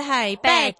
係 Bad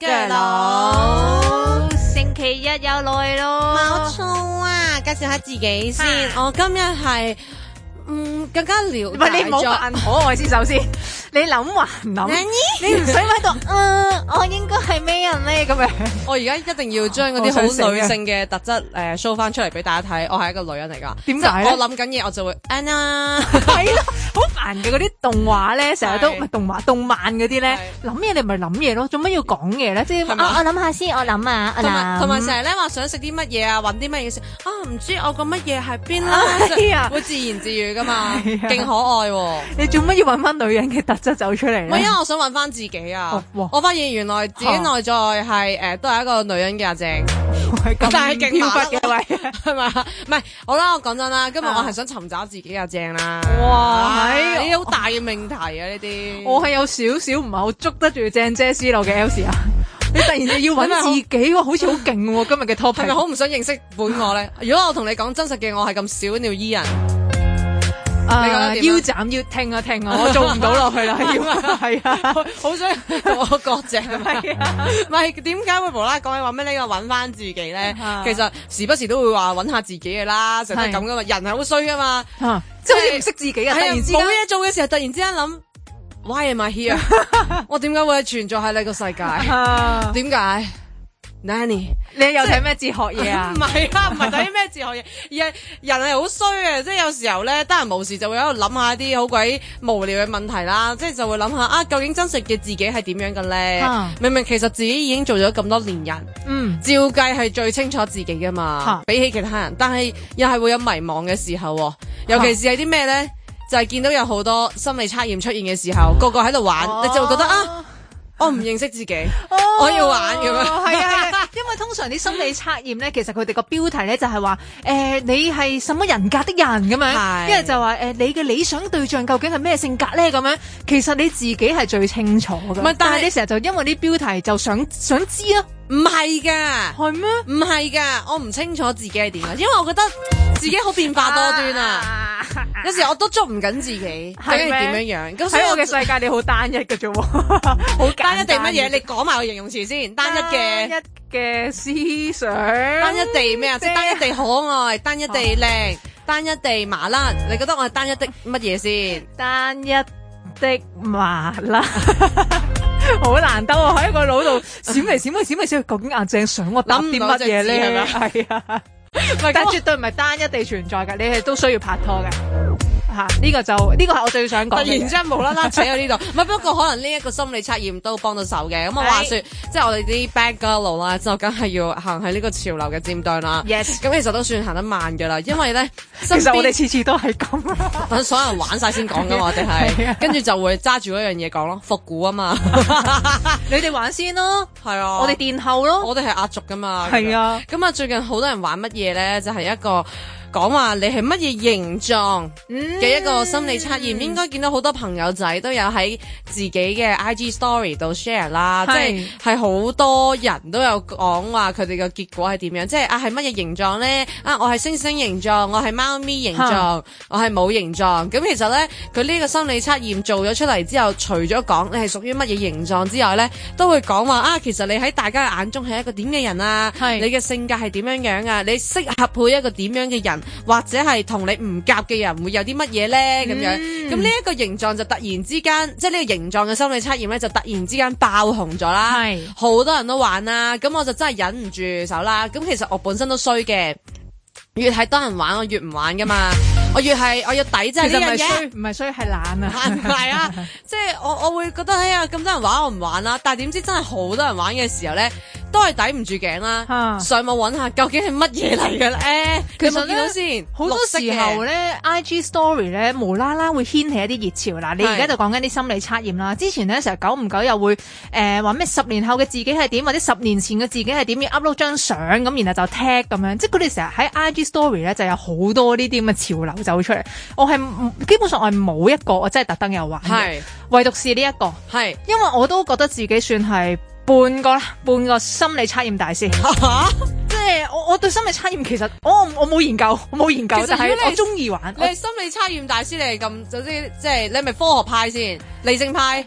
Girl， 星期一又來咯， 冇錯啊！介紹下自己先，我今日係更加了解咗。 唔係你唔好扮可愛先，首先你諗還諗，你唔使喺度，我應該係咩人咧咁樣？ 我而家一定要將嗰啲好女性嘅特質show 翻出嚟俾大家睇，我係一個女人嚟噶。 點解咧？ 我諗緊嘢，我就會 Anna 係咯，好煩嘅嗰啲動畫咧，成日都唔係動漫嗰啲咧，諗嘢你咪諗嘢咯，做乜要講嘢咧？即係我諗下先，我諗啊， 同埋成日咧話想食啲乜嘢啊，搵啲乜嘢食啊，唔知我個乜嘢喺邊啦，會自言自語噶嘛，勁可愛喎！ 你做乜要搵翻女人嘅特質走出嚟咧？ 唔係，因為我想搵翻自己啊！我發現原來自己內在係都係一個女人嘅阿正，但係勁麻甩嘅位，係咪？唔係，好啦，我講真啦，今日我係想尋找自己阿正啦。 哇，係呢啲好大嘅命題啊！呢啲我係有少少唔係好捉得住正姐思路嘅 Elsa 啊！你突然間要搵自己喎，好似好勁喎！今日嘅 topic 係咪好唔想認識本我咧？如果我同你講真實嘅我係咁小鳥依人。 你覺得腰斬腰聽啊，我做唔到落去啦，係啊， 好想同我割席咁係啊，唔係點解會無啦啦講起話咩呢個揾翻自己咧？其實時不時都會話揾下自己嘅啦，成日都咁噶嘛，人係好衰噶嘛， 即係好似唔識自己啊，突然之間冇嘢做嘅時候，突然之間諗 Why am I here？ 我點解會存在喺呢個世界？點解？Nanny， 你又睇咩哲學嘢啊？ 唔係啊，唔係睇咩哲學嘢，而係人係好衰嘅，即係有時候咧得閒無事就會喺度諗下啲好鬼無聊嘅問題啦，即係就會諗下啊，究竟真實嘅自己係點樣嘅咧？明明其實自己已經做咗咁多年人，照計係最清楚自己噶嘛，比起其他人，但係又係會有迷茫嘅時候，尤其是係啲咩咧？就係見到有好多心理測驗出現嘅時候，個個喺度玩，你就會覺得啊。我唔認識自己，我要玩咁樣。 係啊，因為通常啲心理測驗咧，其實佢哋個標題咧就係話，你係什麼人格的人咁樣，因為就話你嘅理想對象究竟係咩性格咧咁樣，其實你自己係最清楚㗎。唔係，但係你成日就因為啲標題就想知啊。 唔係㗎， 係咩？ 唔係㗎，我唔清楚自己係點啊，因為我覺得自己好變化多端啊。有時我都捉唔緊自己，究竟係點樣樣。咁喺我嘅世界，你好單一嘅啫喎，好單一地乜嘢？你講埋個形容詞先。單一嘅思想， 單一地咩啊？即係單一地可愛，單一地靚，單一地麻甩。你覺得我係單一的乜嘢先？ 單一的麻甩。好難得喎，喺個腦度閃嚟閃去，究竟阿正想我答啲乜嘢咧？係啊，但絕對唔係單一地存在㗎，你係都需要拍拖嘅。呢個係我最想講嘅。 突然之間無啦啦扯喺呢度，唔係不過可能呢一個心理測驗都幫到手嘅。咁我話說，即係我哋啲 bad girl 啦，就梗係要行喺呢個潮流嘅尖端啦。 Yes， 咁其實都算行得慢㗎啦，因為咧， 其實我哋次次都係咁， 等所有人玩晒先講㗎嘛，我哋係，跟住就會揸住嗰樣嘢講咯，復古啊嘛。 你哋玩先咯， 係啊， 我哋殿後咯， 我哋係壓軸㗎嘛。 係啊， 咁啊，最近好多人玩乜嘢咧？就係一個。講話你係乜嘢形狀嘅一個心理測驗，應該見到好多朋友仔都有喺自己嘅 IG Story 度 share 啦，即係好多人都有講話佢哋嘅結果係點樣，即係係乜嘢形狀咧？我係猩猩形狀，我係貓咪形狀，我係冇形狀。咁其實咧，佢呢個心理測驗做咗出嚟之後，除咗講你係屬於乜嘢形狀之外咧，都會講話其實你喺大家嘅眼中係一個點嘅人啊，你嘅性格係點樣樣啊，你適合配一個點樣嘅人。或者係同你唔夾嘅人會有啲乜嘢咧咁樣，咁呢一個形狀就突然之間，即係呢個形狀嘅心理測驗咧，就突然之間爆紅咗啦，好多人都玩啦，咁我就真係忍唔住手啦。咁其實我本身都衰嘅，越係多人玩我越唔玩噶嘛，我要抵制呢樣嘢， 唔係衰係懶啊， 唔係啊，即係我會覺得哎呀咁多人玩我唔玩啦，但係點知真係好多人玩嘅時候咧，都係抵唔住頸啦，上網揾下究竟係乜嘢嚟嘅咧？其實見到先， 好多時候咧 IG Story 咧無啦啦會掀起一啲熱潮啦。你而家就講緊啲心理測驗啦。之前咧成日久唔久又會話咩10年後嘅自己係點，或者10年前嘅自己係點，要 upload 張相咁，然後就 tag 咁樣。即係佢哋成日喺 IG Story 咧就有好多呢啲咁嘅潮流走出嚟。我係基本上我係冇一個我真係特登有玩嘅，唯獨是呢一個，係因為我都覺得自己算係半個心理測驗大師。即係我對心理測驗其實我冇研究，但係我中意玩。 你係心理測驗大師，你係咁即係你係咪科學派先？理性派？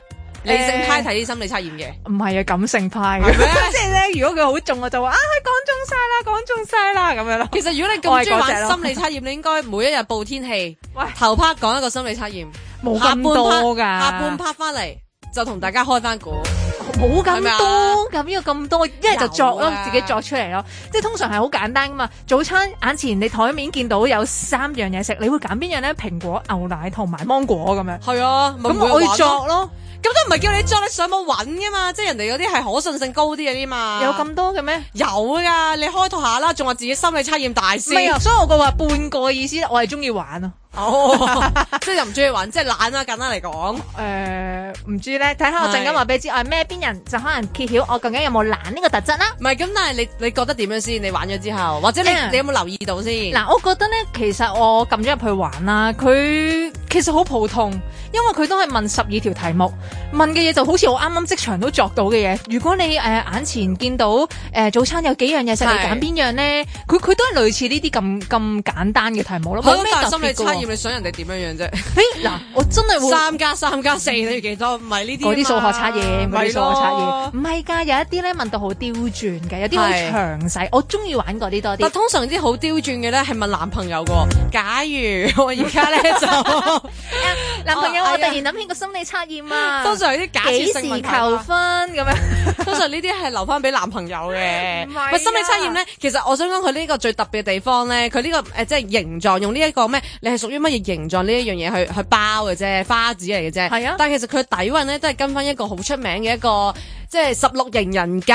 理性派睇啲心理測驗嘅， 唔係啊，感性派嘅，即係咧，如果佢好中我就話講中晒啦咁樣咯。 其實如果你咁中意玩心理測驗，你應該每一日報天氣，頭 part 講一個心理測驗， 冇咁多㗎， 下半 part 翻嚟就同大家開翻估。 冇咁多，咁呢個咁多，一係就作咯，自己作出嚟咯。即係通常係好簡單噶嘛。早餐眼前你台面見到有3樣嘢食，你會揀邊樣咧？蘋果、牛奶同埋芒果咁樣。 係啊， 咁我要作咯。 咁都唔係叫你作，你上網揾噶嘛。即係人哋嗰啲係可信性高啲嗰啲嘛。 有咁多嘅咩？ 有噶，你開拓下啦。仲話自己心理測驗大師。 唔係啊，所以我話半個意思，我係中意玩咯。 即係又唔中意玩，即係懶啦。簡單嚟講， 唔知咧，睇下我陣間話俾你知，我係咩邊人就可能揭曉我究竟有冇懶呢個特質啦。 唔係咁，但係你覺得點樣先？你玩咗之後，或者你有冇留意到先？ 嗱，我覺得咧，其實我撳咗入去玩啦，佢其實好普通，因為佢都係問12條題目，問嘅嘢就好似我啱啱即場都作到嘅嘢。如果你眼前見到早餐有幾樣嘢食，你揀邊樣咧？佢都係類似呢啲咁簡單嘅題目咯。冇咩特別嘅。心理測驗你想人哋點樣樣啫？ 嗱，我真係會 3+3+4你要幾多？唔係呢啲嗰啲數學測驗，嗰啲數學測驗唔係㗎，有一啲咧問到好刁鑽嘅，有啲好詳細。我中意玩嗰啲多啲。 但通常啲好刁鑽嘅咧係問男朋友㗎。假如我而家咧就男朋友，我突然諗起個心理測驗啊， 通常係啲假設性問題。幾時求婚咁樣？ 通常呢啲係留翻俾男朋友嘅。唔係心理測驗咧，其實我想講佢呢個最特別嘅地方咧，佢呢個即係形狀用呢一個咩？你係屬於乜嘢形狀呢一樣嘢去包嘅啫，花紙嚟嘅啫。係啊，但係其實佢底蘊咧都係跟翻一個好出名嘅一個。即係16型人格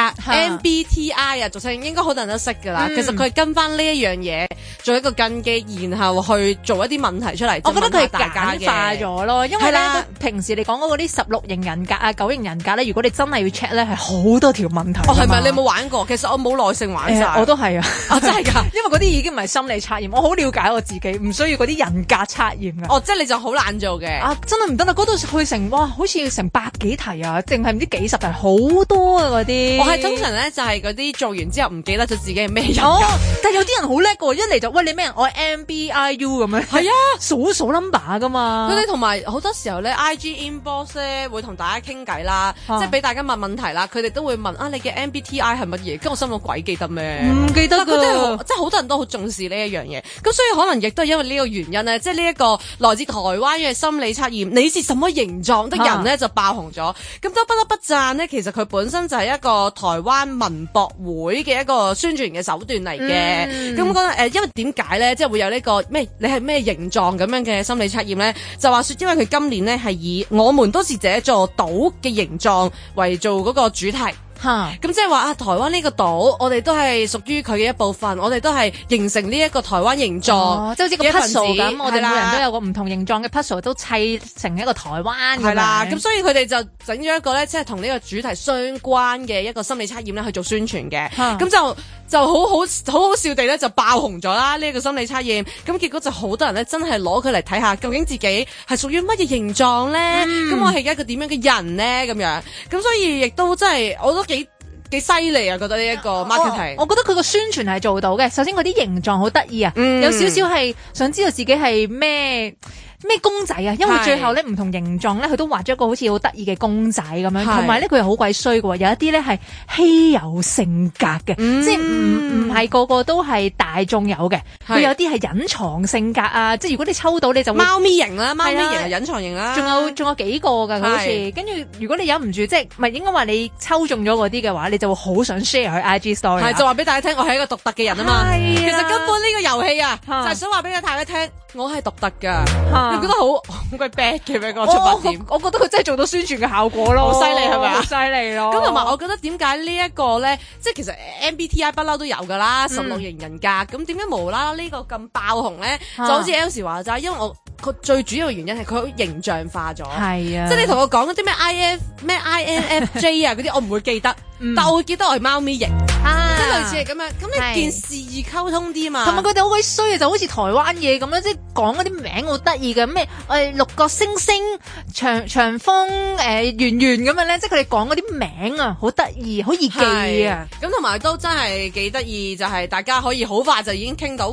MBTI 啊，俗稱應該好多人都識㗎啦。其實佢係跟翻呢一樣嘢做一個根基，然後去做一啲問題出嚟。我覺得佢係簡化咗咯，因為咧平時你講嗰啲16型人格啊、9型人格咧，如果你真係要 check 咧，係好多條問題。哦，係咪？你有冇玩過？其實我冇耐性玩晒。我都係啊。啊，真係㗎，因為嗰啲已經唔係心理測驗，我好了解我自己，唔需要嗰啲人格測驗㗎。哦，即係你就好懶做嘅。啊，真係唔得啦！嗰度去成哇，好似成100幾題啊，定係唔知幾十題，好多啊嗰啲。我係通常咧就係嗰啲做完之後唔記得咗自己係咩人。哦，但係有啲人好叻㗎，一嚟就喂你咩人？我 MBIU 咁樣。係啊，數 number 㗎嘛。佢哋同埋好多時候咧 IG inbox 咧會同大家傾偈啦，即係俾大家問問題啦，佢哋都會問啊你嘅 MBTI 係乜嘢？跟住我心諗鬼記得咩？唔記得㗎。即係好多人都好重視呢一樣嘢。咁所以可能亦都係因為呢個原因咧，即係呢一個來自台灣嘅心理測驗，你是什麼形狀的人咧就爆紅咗。咁都不得不讚咧，其實佢本身就係一個台灣文博會嘅一個宣傳嘅手段嚟嘅。咁講因為點解咧，即係會有呢個咩？你係咩形狀咁樣嘅心理測驗咧？就話說，因為佢今年咧係以我們都是這座島嘅形狀為做嗰個主題。咁即係話啊，台灣呢個島，我哋都係屬於佢嘅一部分，我哋都係形成呢一個台灣形狀，即係好似個 puzzle 咁，我哋每人都有個唔同形狀嘅 puzzle 都砌成一個台灣。係啦，咁所以佢哋就整咗一個咧，即係同呢個主題相關嘅一個心理測驗咧去做宣傳嘅，咁就好好笑地咧就爆紅咗啦呢一個心理測驗，咁結果就好多人咧真係攞佢嚟睇下，究竟自己係屬於乜嘢形狀咧？咁我係一個點樣嘅人咧？咁樣，咁所以亦都真係我都幾犀利啊！覺得呢一個 marketing，我覺得佢個宣傳係做到嘅。首先嗰啲形狀好得意啊，有少少係想知道自己係咩公仔啊，因為最後咧唔同形狀咧，佢都畫咗一個好似好得意嘅公仔咁樣，同埋咧佢係好鬼衰嘅，有一啲咧係稀有性格嘅，即係唔係個個都係大眾有嘅，佢有啲係隱藏性格啊，即係如果你抽到你就會貓咪型啦，貓咪型係隱藏型啦，仲有幾個㗎，佢好似跟住如果你忍唔住，即係唔係應該話你抽中咗嗰啲嘅話，你就會好想 share 去 IG story， 係就話俾大家聽，我係一個獨特嘅人啊嘛，其實根本呢個遊戲啊，就係想話俾大家聽，我係獨特㗎。你覺得好鬼 bad 嘅咩？個出發點，我覺得佢真係做到宣傳嘅效果咯，好犀利係咪啊？好犀利咯！咁同埋我覺得點解呢一個咧，即係其實 MBTI 不嬲都有㗎啦，16型人格，咁點解無啦啦呢個咁爆紅咧？就好似 Elsie 話齋，因為佢最主要嘅原因係佢好形象化咗，係啊，即係你同我講嗰啲咩 INFJ 啊嗰啲，我唔會記得，但我會記得我係貓咪型，即係類似係咁樣。咁你件事易溝通啲嘛？同埋佢哋好鬼衰啊，就好似台灣嘢咁樣，即係講嗰啲名好得意嘅咩六角星星、長方圓圓咁樣咧，即係佢哋講嗰啲名啊，好得意，好易記啊。咁同埋都真係幾得意，就係大家可以好快就已經傾到，喂，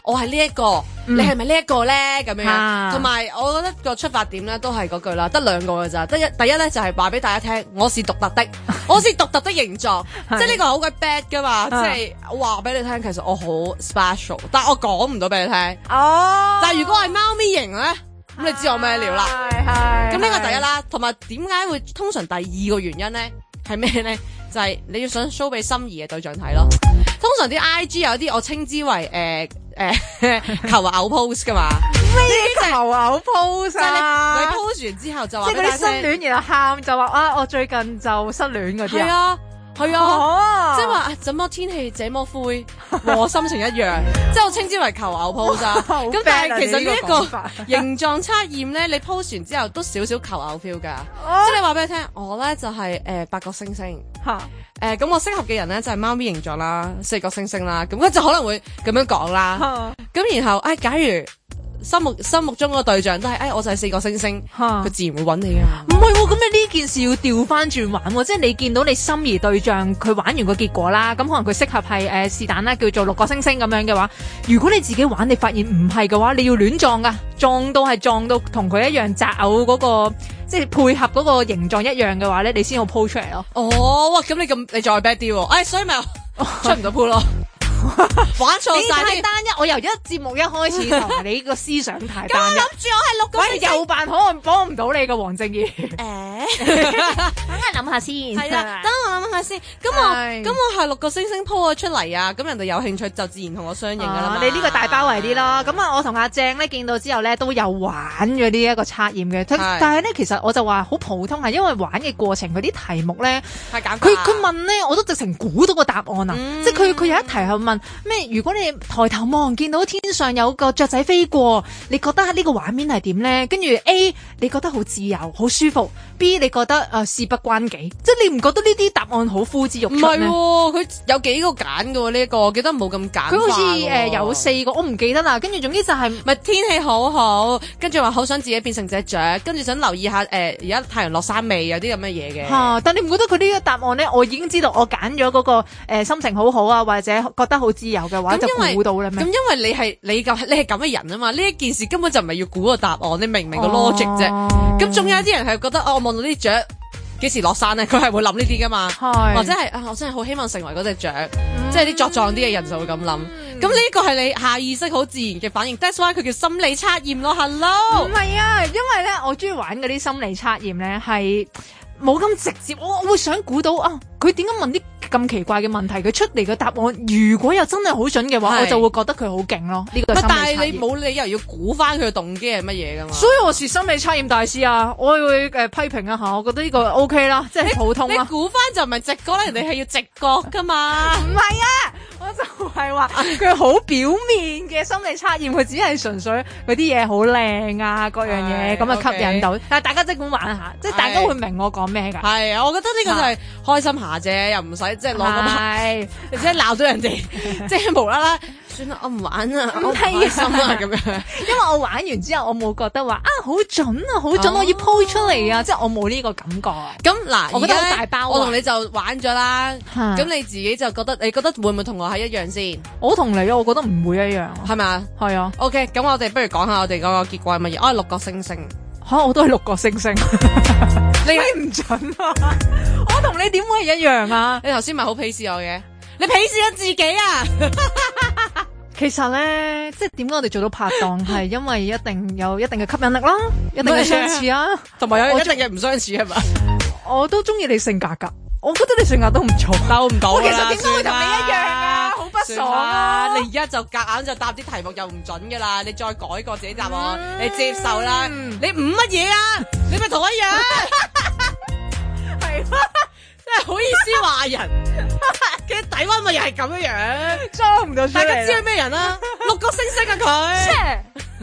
我係呢一個，你係咪呢一個咧？咁樣，同埋我覺得個出發點咧都係嗰句啦，得兩個㗎咋。第一咧就係話俾大家聽，我是獨特的，我是獨特的形狀，即係呢個好鬼 bad 噶嘛，即係話俾你聽，其實我好 special， 但係我講唔到俾你聽。哦，但係如果係貓咪型咧，咁你知我咩料啦？咁呢個第一啦，同埋點解會通常第二個原因咧係咩咧？就係你要想 show 俾心儀嘅對象睇咯。通常啲 IG 有啲我稱之為求偶 pose 噶嘛。 咩求偶 pose 啊？ 你 pose 完之後就話即係嗰啲失戀然後喊就話啊，我最近就失戀嗰啲啊。 係啊，即係話怎麼天氣這麼灰，和我心情一樣，即係我稱之為求偶 pose 啊。咁但係其實呢一個形狀測驗咧，你 pose 完之後都少少求偶 feel 噶。即係你話俾你聽，我咧就係八角星星嚇。咁我適合嘅人咧就係貓咪形狀啦，四角星星啦。咁佢就可能會咁樣講啦。咁然後假如心目中個對象都係，我就係四個星星，佢自然會揾你啊。 唔係喎，咁你呢件事要調翻轉玩喎，即係你見到你心儀對象佢玩完個結果啦，咁可能佢適合係是但啦，叫做六個星星咁樣嘅話，如果你自己玩你發現唔係嘅話，你要亂撞噶，撞到同佢一樣擇偶嗰個，即係配合嗰個形狀一樣嘅話咧，你先好鋪出嚟咯。 哦，哇，咁你再 bad 啲喎，所以咪出唔到鋪咯。玩錯晒， 太單一。我由節目一開始同你個思想太單一。 咁我諗住我係六個星星， 又扮可能幫唔到你嘅黃正義。等我諗下先。 係啦，等我諗下先。咁我係六個星星鋪咗出嚟啊！咁人哋有興趣就自然同我相應噶啦嘛。 你呢個大包圍啲咯。咁我同阿鄭咧見到之後咧都有玩咗呢一個測驗嘅。但係咧其實我就話好普通，係因為玩嘅過程佢啲題目咧係簡單。 佢問咧我都直情估到個答案啊！即係佢有一題係問咩？如果你抬頭望見到天上有個雀仔飛過，你覺得呢個畫面係點咧？跟住 A 你覺得好自由好舒服 ，B 你覺得事不關己，即係你唔覺得呢啲答案好呼之欲出咩？唔係喎，佢有幾個揀嘅喎呢個，我記得冇咁簡。 佢好似有4個，我唔記得啦。跟住總之就係咪天氣好好，跟住話好想自己變成隻雀，跟住想留意下而家太陽落山未，有啲咁嘅嘢嘅。 但你唔覺得佢呢個答案咧？我已經知道我揀咗嗰個心情好好啊，或者覺得好自由嘅話就估到啦咩？ 咁因為你係咁嘅人啊嘛，呢一件事根本就唔係要估個答案，你明唔明個 logic 啫？咁仲有啲人係覺得我望到啲雀幾時落山咧，佢係會諗呢啲噶嘛，或者係我真係好希望成為嗰隻雀，即係啲作狀啲嘅人就會咁諗。咁呢個係你下意識好自然嘅反應，that's why 佢叫心理測驗咯。Hello， 唔係啊，因為咧我中意玩嗰啲心理測驗咧係冇咁直接，我會想估到佢點解問啲咁奇怪嘅問題，佢出嚟嘅答案如果又真係好準嘅話，我就會覺得佢好勁咯。呢個心理測驗， 但係你冇理由要估翻佢嘅動機係乜嘢噶嘛？ 所以我是心理測驗大師啊！我會批評一下，我覺得呢個 OK 啦，即係普通啦。 你估翻就唔係直覺啦，人哋係要直覺噶嘛？ 唔係啊，我就係話佢好表面嘅心理測驗，佢只係純粹嗰啲嘢好靚啊，各樣嘢咁啊吸引到。但係大家即管玩下，即係大家會明我講咩㗎？ 係啊，我覺得呢個就係開心下啫，又唔使即係攞個牌，或者鬧咗人哋，即係無啦啦，算啦，我唔玩啦，我開心啊咁樣。 因為我玩完之後，我冇覺得話好準啊，好準，我要 po 出嚟啊，即係我冇呢個感覺。 咁嗱， 我覺得好大包。 我同你就玩咗啦，咁你自己就覺得，你覺得會唔會同我係一樣先？ 我同你，我覺得唔會一樣，係咪啊？係啊。 OK，咁我哋不如講下我哋嗰個結果係乜嘢？我係6個星星。 我都係6個星星。你唔準啊！我同你點會一樣啊？ 你頭先咪好鄙視我嘅，你鄙視咗自己啊！ 其實咧，即係點解我哋做到拍檔，係因為一定有一定嘅吸引力啦，一定嘅相似啊， 同埋有一定嘅唔相似係嘛？ 我都中意你性格㗎，我覺得你性格都唔錯， 兜唔到啦。 其實點解會同你一樣啊？好不爽啊！ 你而家就夾硬就答啲題目又唔準㗎啦，你再改過自己答案，你接受啦。你唔乜嘢啊？你咪同我一樣。係。真係好意思話人，嘅底溫咪又係咁樣樣， 裝唔到出嚟。 大家知佢咩人啊？6個星星啊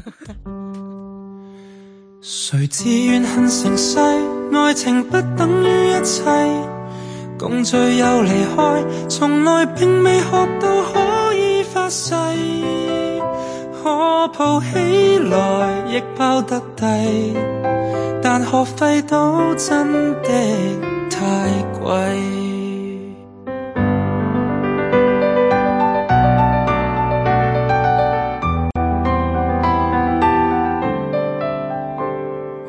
佢。 誰自願恨成世，愛情不等於一切，共聚又離開，從來並未學到可以發誓，可抱起來亦抱得低，但學費都真的太貴。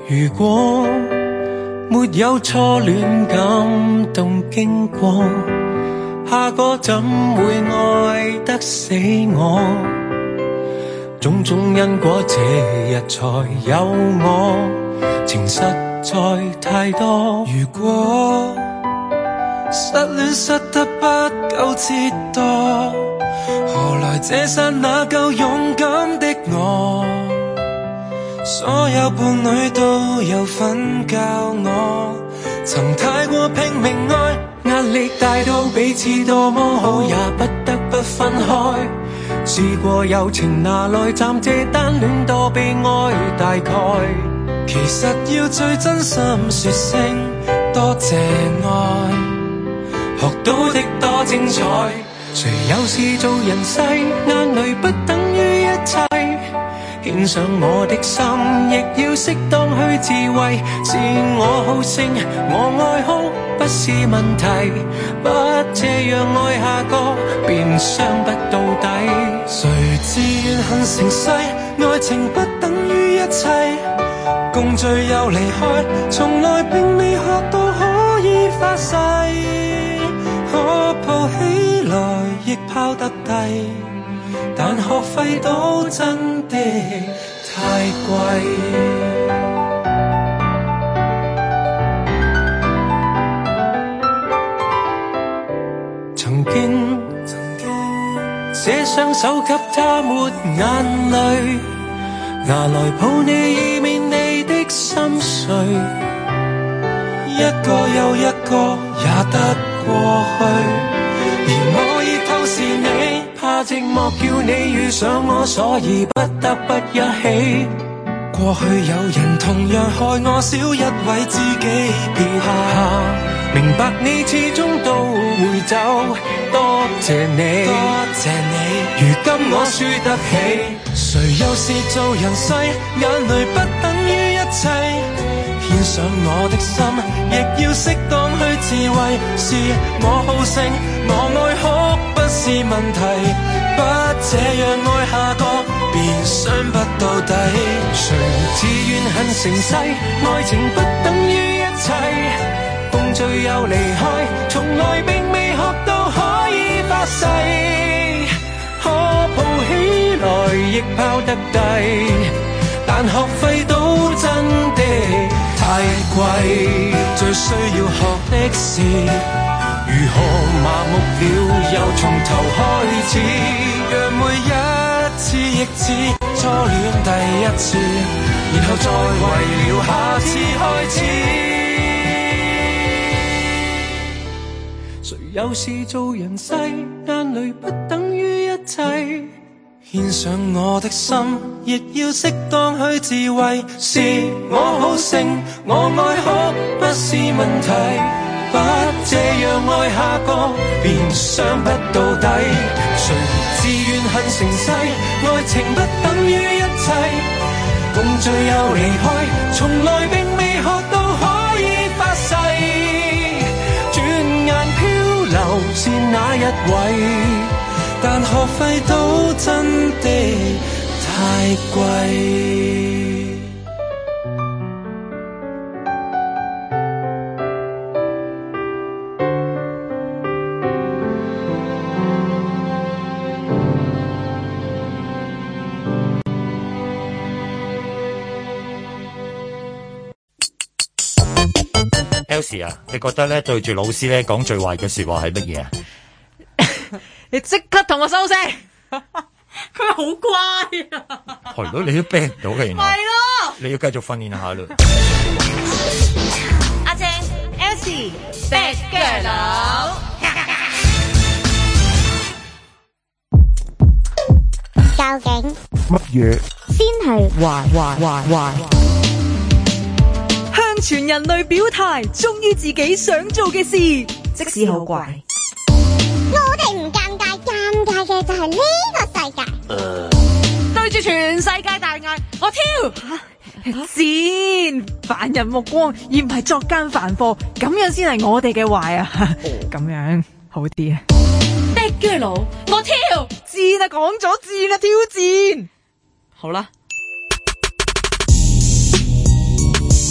如果沒有初戀感動經過，下個怎會愛得死我？種種因果這日才有我，情實在太多。如果失戀失得不夠折墮，何來這剎那夠勇敢的我？所有伴侶都有份教我，曾太過拼命愛，壓力大到彼此多麼好，也不得不分開。試過友情拿來暫借單戀多悲哀，大概其實要最真心說聲多謝愛，學到的多精彩。誰有事做人世，眼淚不等於一切，獻上我的心，亦要適當去自慰。是我好勝，我愛哭不是問題，不這樣愛下個便傷不到底。誰自願恨成世，愛情不等於一切，共聚又離開，從來並未學到可以發誓，可抱起來亦拋得低，但學費都真的太貴。曾經寫雙手給他抹眼淚，拿來抱你以免你的心碎，一個又一個也得過去，而我已透視你，怕寂寞叫你遇上我，所以不得不一起。過去有人同樣害我，少一位知己撇下，明白你始終都會走，多謝你，多謝你。如今我輸得起，誰又是做人世，眼淚不等於一切，獻上我的心，亦要適當去自慰。是我好勝，我愛哭不是問題，不這樣愛下個便傷不到底。誰自願恨成世，愛情不等於一切，共聚又離開，從來並未學到可以發誓，可抱起來亦拋得低，但學費都真的太貴。最需要學的是如何麻木了又從頭開始，讓每一次亦似初戀第一次，然後再為了下次開始。誰有事做人世，眼淚不等於一切，獻上我的心，亦要適當去自慰。是我好勝，我愛哭不是問題，不這樣愛下個便傷不到底。誰自願恨成世，愛情不等於一切，共聚又離開，從來並未學到可以發誓，轉眼漂流是哪一位，但學費都真的太貴。 Elsie 啊，你覺得咧對住老師咧講最壞嘅說話係乜嘢啊？ 你即刻同我收聲！佢好乖啊！ 係咯，你都逼唔到嘅，原來係咯， 你要繼續訓練下咯。 阿正 Elsie 石腳佬， 究竟乜嘢先係壞？向全人類表態，忠於自己想做嘅事，即使好怪。 我哋唔尷尬，尷尬嘅就係呢個世界。 對住全世界大嗌，我挑戰凡人目光，而唔係作奸犯科，咁樣先係我哋嘅壞啊！咁樣好啲啊！ 的嘅佬，我挑戰啊，講咗戰啊，挑戰。 好啦。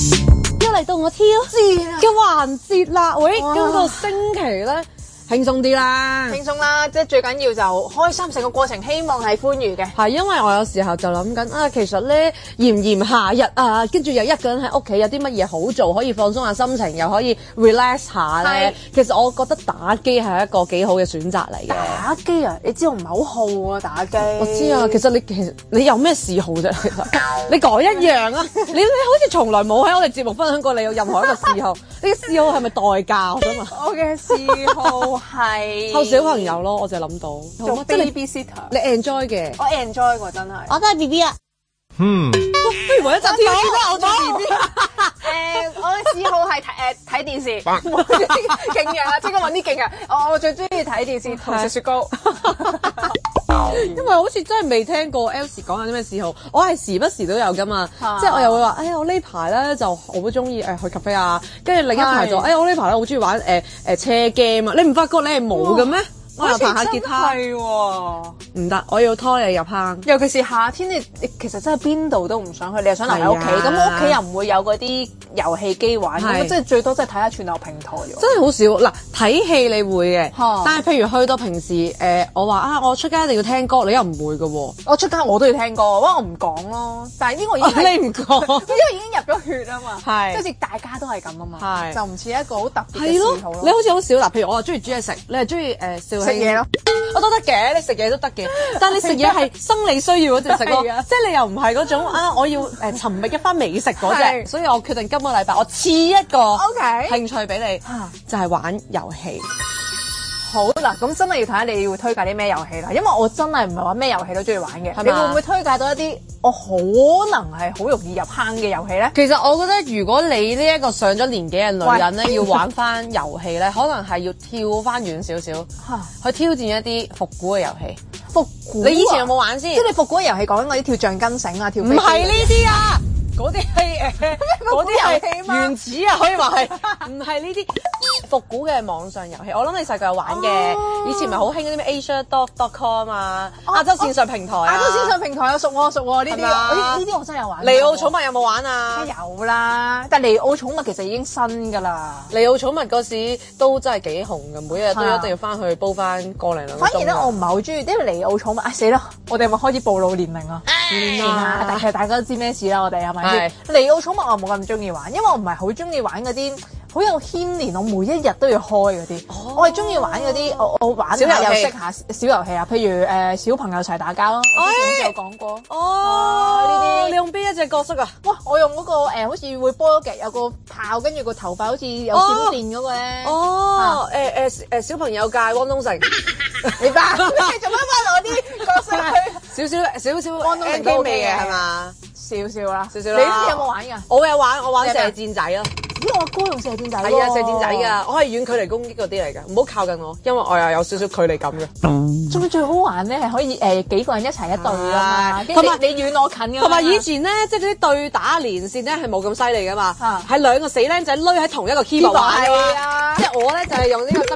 嚟到我挑戰嘅環節啦。喂，今個星期咧輕鬆啲啦， 輕鬆啦，即係最緊要就開心，成個過程希望係歡愉嘅。 係因為我有時候就諗緊啊，其實咧炎唔炎夏日啊，跟住又一個人喺屋企有啲乜嘢好做，可以放鬆下心情，又可以 relax 下咧。其實我覺得打機係一個幾好嘅選擇嚟嘅。 打機啊，你知我唔係好好啊打機。 我知啊，其實你有咩嗜好啫？其實你講一樣啊，你好似從來冇喺我哋節目分享過你有任何一個嗜好。你嘅嗜好係咪代駕？我想問。 我嘅嗜好係湊小朋友咯，我就諗到做 babysitter。 你 enjoy 嘅， 我 enjoy 過真係。 我都係 B B 啊。 不如揾一集跳啦，我做 B B。 我嘅嗜好係睇電視，勁嘅啊！即刻揾啲勁嘅。我最中意睇電視同食雪糕。 因為好似真係未聽過 Elsie 講緊啲咩嗜好，我係時不時都有噶嘛，即係我又會話，我呢排咧就好中意去 cafe 啊，跟住另一排就，我呢排咧好中意玩車 game 啊，你唔發覺你係冇嘅咩？我又彈下吉他， 係喎， 唔得，我要拖你入坑。 尤其是夏天，你其實真係邊度都唔想去，你又想留喺屋企，咁我屋企又唔會有嗰啲遊戲機玩，咁即係最多即係睇下串流平台喎。 真係好少嗱，睇戲你會嘅，但係譬如去到平時我話我出街一定要聽歌，你又唔會嘅喎。 我出街我都要聽歌，我唔講咯。但係呢個已經你唔講， 因為已經入咗血啊嘛， 係， 即係好似大家都係咁啊嘛， 係， 就唔似一個好特別嘅嗜好咯。 你好似好少嗱，譬如我係中意煮嘢食，你係中意食嘢咯。 我都得嘅，你食嘢都得嘅，但係你食嘢係生理需要嗰隻食咯，即係你又唔係嗰種我要尋覓一番美食嗰隻，所以我決定今個禮拜我賜一個興趣俾你，就係玩遊戲。 好嗱，咁真係要睇下你要推介啲咩遊戲啦，因為我真係唔係話咩遊戲都中意玩嘅，你會唔會推介到一啲我可能係好容易入坑嘅遊戲咧？ 其實我覺得如果你呢一個上咗年紀嘅女人咧，要玩翻遊戲咧，可能係要跳翻遠少少，去挑戰一啲復古嘅遊戲。 復古， 你以前有冇玩先？ 即係你復古嘅遊戲講緊嗰啲跳橡筋繩啊，跳唔係呢啲啊，嗰啲係嗰啲係原始啊，可以話係，唔係呢啲復古嘅網上遊戲。我諗你細個有玩嘅，以前咪好興嗰啲咩 AsiaDog.com 啊，亞洲線上平台啊， 亞洲線上平台有熟喎呢啲，呢啲我真係有玩。 尼奧寵物有冇玩啊？ 有啦，但係尼奧寵物其實已經新㗎啦。 尼奧寵物嗰時都真係幾紅㗎，每日都一定要翻去煲翻個零兩個鐘。 反而咧，我唔係好中意，因為尼奧寵物死啦！我哋係咪開始暴露年齡啊？但其實大家都知咩事啦，我哋係咪？尼奧寵物我冇咁中意玩，因為我唔係好中意玩嗰啲好有牽連，我每一日都要開嗰啲。我係中意玩嗰啲，我玩下又識下小遊戲啊，譬如小朋友一齊打交咯。我之前有講過。呢啲你用邊一隻角色啊？ 哇！我用嗰個好似會波嘅，有個炮，跟住個頭髮好似有閃電嗰個咧。 小朋友界汪東城， 你扮做乜我啲角色去？ 少少汪東城都 OK 嘅係嘛？ 少少啦。 你有冇玩㗎？ 我有玩，我玩射箭仔咯。 咦！我哥用射箭仔喎。 係啊，射箭仔㗎，我係遠距離攻擊嗰啲嚟㗎，唔好靠近我，因為我又有少少距離感嘅。 仲最好玩咧，係可以幾個人一齊一隊㗎嘛，同埋你遠我近㗎。 同埋以前咧，即係嗰啲對打連線咧係冇咁犀利㗎嘛，係兩個死僆仔攏喺同一個 keyboard 玩㗎嘛。即係我咧就係用呢個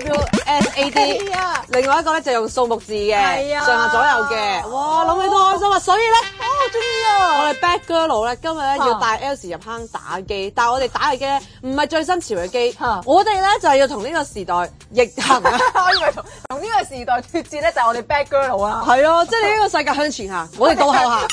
WSAD，另外一個咧就用數目字嘅，上下左右嘅。哇，諗起都開心啊！所以咧， 我中意啊！ 我哋 Bad Girl 咧今日咧要帶 Elsie 入坑打機，但係我哋打嘅機咧唔係最新潮嘅機，我哋咧就係要同呢個時代逆行啊！ 我以為同呢個時代脫節咧，就係我哋 Bad Girl 啊！ 係啊，即係你呢個世界向前行，我哋倒後行。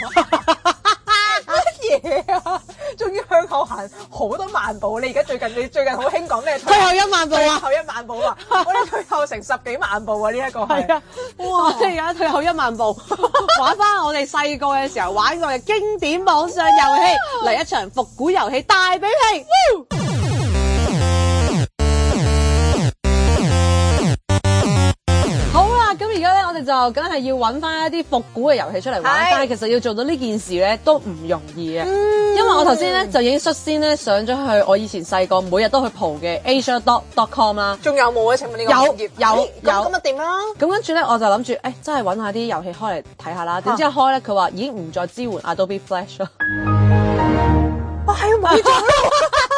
乜嘢啊？仲要向後行好多萬步！你最近好興講咩？ 退後1萬步啊！ 退後1萬步啊！我哋退後成10幾萬步啊！呢一個係啊！ 哇！我哋而家退後1萬步，玩翻我哋細個嘅時候玩過嘅經典網上遊戲，嚟一場復古遊戲大比拼。咁而家咧，我哋就梗係要揾翻一啲復古嘅遊戲出嚟玩，但係其實要做到呢件事咧都唔容易啊！因為我頭先咧就已經率先咧上咗去我以前細個每日都去蒲嘅 AsiaDog.com 啦。 仲有冇啊？請問呢個網頁有咁啊掂啦！ 咁跟住咧我就諗住真係揾下啲遊戲開嚟睇下啦。點知一開咧佢話已經唔再支援 Adobe Flash 咯。 我係冇咗咯！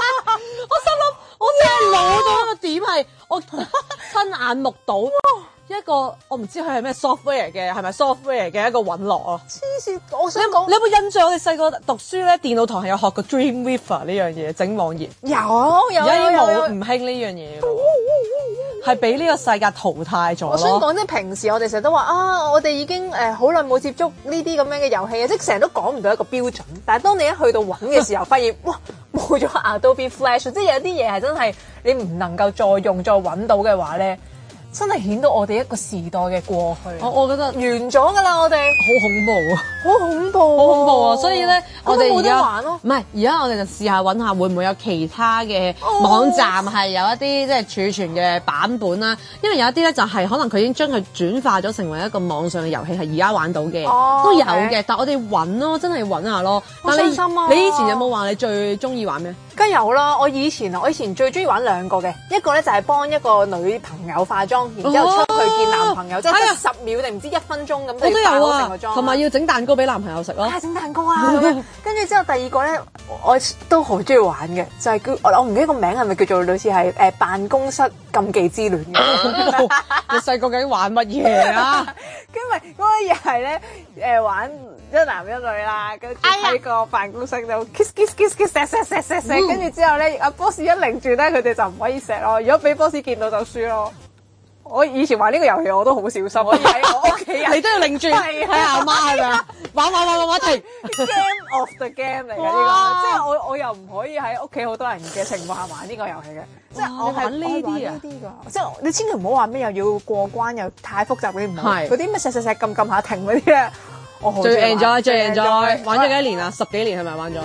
我心諗我真係老到一個點係我親眼目睹一一個我唔知佢係咩 software 嘅，係咪 software 嘅一個隕落啊？ 黐線！我想講， 你有冇印象？我哋細個讀書咧，電腦堂係有學過 Dreamweaver 呢樣嘢，整網頁。 有而家已經冇唔興呢樣嘢咯，係俾呢個世界淘汰咗。 我想講即係平時我哋成日都話啊，我哋已經好耐冇接觸呢啲咁樣嘅遊戲啊，即係成日都講唔到一個標準。但係當你一去到揾嘅時候，發現哇冇咗 Adobe Flash，即係有啲嘢係真係你唔能夠再用再揾到嘅話咧。真係顯到我哋一個時代嘅過去。 我覺得完咗㗎啦，我哋好恐怖啊！ 好恐怖， 好恐怖啊！所以咧，我哋而家玩咯。 唔係而家我哋就試下揾下會唔會有其他嘅網站係有一啲即係儲存嘅版本啦。因為有一啲咧就係可能佢已經將佢轉化咗成為一個網上嘅遊戲，係而家玩到嘅，都有嘅。但我哋揾咯，真係揾下咯。但傷心啊！ 你以前有冇話你最中意玩咩？ 梗有啦！我以前最中意玩兩個嘅，一個咧就係幫一個女朋友化妝，然之後出去見男朋友，即係10秒定唔知1分鐘咁， 我都有啊， 成個妝，同埋要整蛋糕俾男朋友食咯。 整蛋糕啊！跟住之後第二個咧，我都好中意玩嘅，就係叫我唔記得個名係咪叫做類似係辦公室禁忌之戀嘅。 你細個究竟玩乜嘢啊？ 因為嗰個又係咧玩一男一女啦，跟住喺個辦公室度 kiss錫，跟住之後咧，阿 boss 一擰轉咧，佢哋就唔可以錫咯。如果俾 boss 見到就輸咯。我以前玩呢個遊戲我都好小心，可以喺我屋企人你都要擰轉睇阿媽係咪啊？玩停 game of the game 嚟嘅呢個，即係我又唔可以喺屋企好多人嘅情況下玩呢個遊戲嘅，即係我係呢啲啊， 即係你千祈唔好話咩又要過關又太複雜嗰啲唔好，嗰啲咩錫撳下停嗰啲咧。 最 enjoy 玩咗幾多年啊？10幾年係咪玩咗？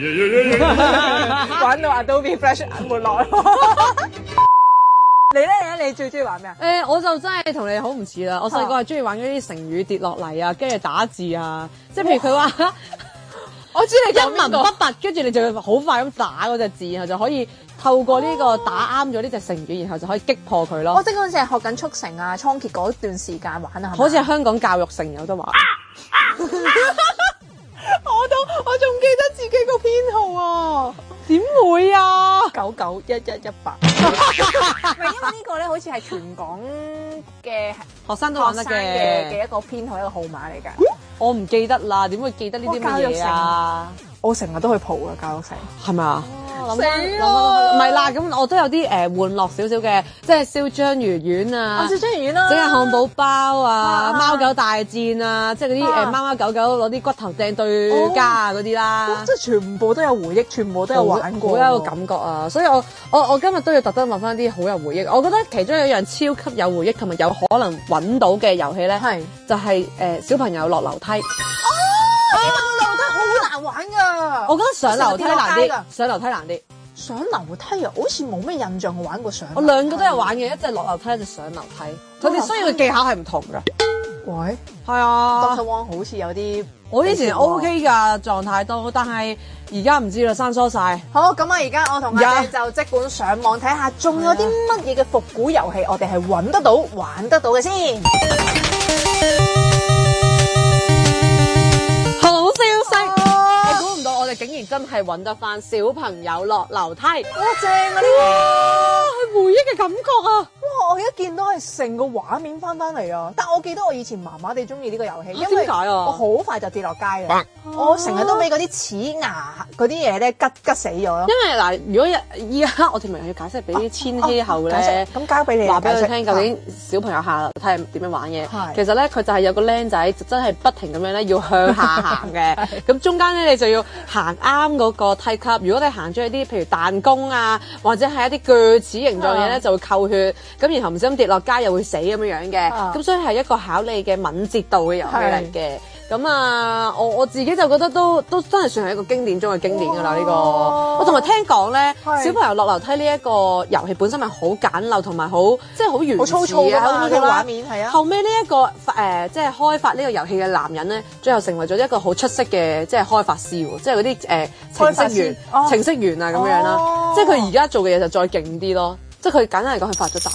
玩到 Adobe Flash 沒落咯。你咧？你最中意玩咩啊？ 我就真係同你好唔似啦。我細個係中意玩嗰啲成語跌落嚟啊，跟住打字啊，即係譬如佢話，我知你一文不拔，跟住你就要好快咁打嗰隻字，然後就可以透過呢個打啱咗呢隻成語，然後就可以擊破佢咯。 我即係嗰陣時係學緊速成啊、倉頡嗰段時間玩啊， 好似係香港教育城有得玩。我仲記得自己個編號啊！點會啊？991118。 唔係因為呢個咧，好似係全港嘅學生都玩得嘅一個編號一個號碼嚟㗎。 我唔記得啦，點會記得呢啲乜嘢啊？ 我成日都去蒲㗎，教育城係咪啊？ 死咯！ 唔係啦，咁我都有啲玩樂少少嘅，即係燒章魚丸啊， 燒章魚丸啦， 整下漢堡包啊，貓狗大戰啊，即係嗰啲貓貓狗狗攞啲骨頭掟對家啊嗰啲啦， 即係全部都有回憶，全部都有玩過， 好有感覺啊！所以我今日都要特登揾翻啲好有回憶。我覺得其中有一樣超級有回憶同埋有可能揾到嘅遊戲咧，就係小朋友落樓梯。 好難玩㗎！ 我覺得上樓梯難啲，上樓梯難啲。 上樓梯啊，好似冇咩印象我玩過上樓梯。 我兩個都有玩嘅，一隻落樓梯，一隻上樓梯。佢哋需要嘅技巧係唔同㗎。 喂， 係啊 Doctor Wong 好似有啲， 我以前 OK 㗎，狀態都，但係而家唔知啦，生疏晒。 好，咁啊，而家我同阿姐就即管上網睇下，仲有啲乜嘢嘅復古遊戲，我哋係揾得到、玩得到嘅先。 好消息！我估唔到，我哋竟然真係揾得翻小朋友落樓梯。 哇，正啊！呢個係回憶嘅感覺啊！ 哇，我一見到係成個畫面翻嚟啊！但我記得我以前麻麻地中意呢個遊戲，因為我好快就跌落街啊！我成日都俾嗰啲齒牙嗰啲嘢咧吉死咗咯。 因為嗱，如果依家我哋咪要解釋俾啲千禧後咧， 咁交俾你話俾佢聽，究竟小朋友下樓梯係點樣玩嘅？其實咧，佢就係有個僆仔，真係不停咁樣咧要向下行嘅。咁中間咧，你就要行啱嗰個梯級。如果你行咗一啲譬如彈弓啊，或者係一啲鋸齒形狀嘢咧，就會扣血。咁然後唔小心跌落街又會死咁樣嘅。咁所以係一個考你嘅敏捷度嘅遊戲嚟嘅。咁啊，我自己就覺得都真係算係一個經典中嘅經典㗎啦呢個。我同埋聽講咧，小朋友落樓梯呢一個遊戲本身係好簡陋同埋好即係好原始好粗糙嘅畫面係啊。 後尾呢一個即係開發呢個遊戲嘅男人咧，最後成為咗一個好出色嘅即係開發師喎，即係嗰啲程式員啊咁樣啦。即係佢而家做嘅嘢就再勁啲咯。即係佢簡單嚟講，佢發咗達。